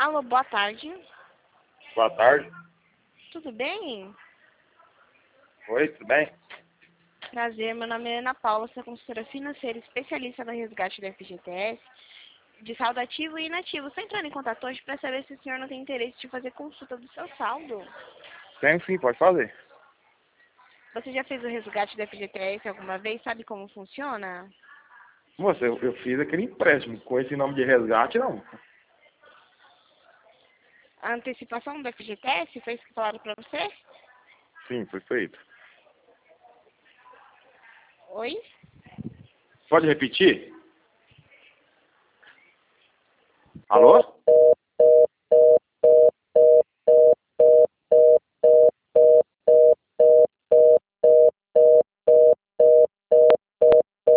Alô, boa tarde. Boa tarde. Tudo bem? Oi, tudo bem? Prazer, meu nome é Ana Paula, sou consultora financeira especialista no resgate do FGTS, de saldo ativo e inativo. Estou entrando em contato hoje para saber se o senhor não tem interesse de fazer consulta do seu saldo. Tenho sim, pode fazer. Você já fez o resgate do FGTS alguma vez? Sabe como funciona? Moça, eu fiz aquele empréstimo com esse nome de resgate, não. A antecipação do FGTS, foi isso que falaram para você? Sim, foi feito. Oi? Pode repetir? Alô?